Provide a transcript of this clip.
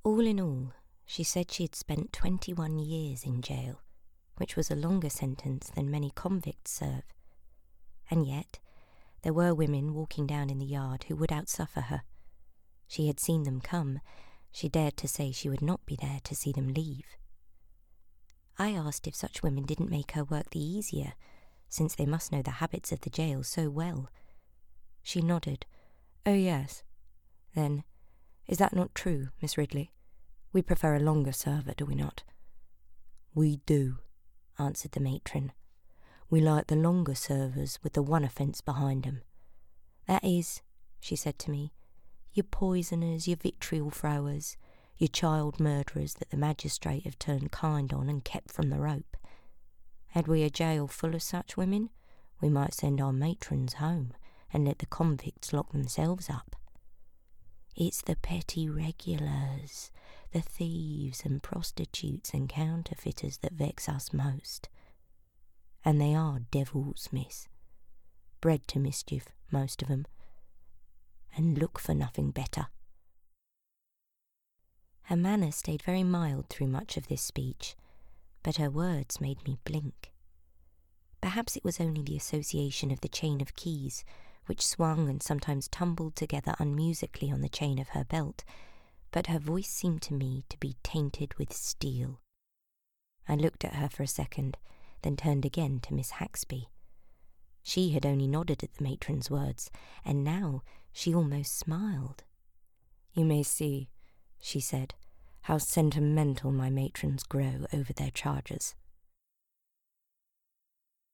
All in all, she said she had spent 21 years in jail, which was a longer sentence than many convicts serve. And yet, there were women walking down in the yard who would outsuffer her. She had seen them come. She dared to say she would not be there to see them leave. I asked if such women didn't make her work the easier, since they must know the habits of the jail so well. She nodded. "Oh, yes." Then, "Is that not true, Miss Ridley? We prefer a longer server, do we not?" "We do," answered the matron. "We like the longer servers with the one offence behind them. That is," she said to me, "your poisoners, your vitriol throwers, your child murderers that the magistrate have turned kind on and kept from the rope. Had we a jail full of such women, we might send our matrons home and let the convicts lock themselves up. It's the petty regulars, the thieves and prostitutes and counterfeiters that vex us most. And they are devils, miss. Bred to mischief, most of 'em, and look for nothing better." Her manner stayed very mild through much of this speech, but her words made me blink. Perhaps it was only the association of the chain of keys, which swung and sometimes tumbled together unmusically on the chain of her belt, but her voice seemed to me to be tainted with steel. I looked at her for a second, then turned again to Miss Haxby. She had only nodded at the matron's words, and now she almost smiled. "You may see," she said, "how sentimental my matrons grow over their charges."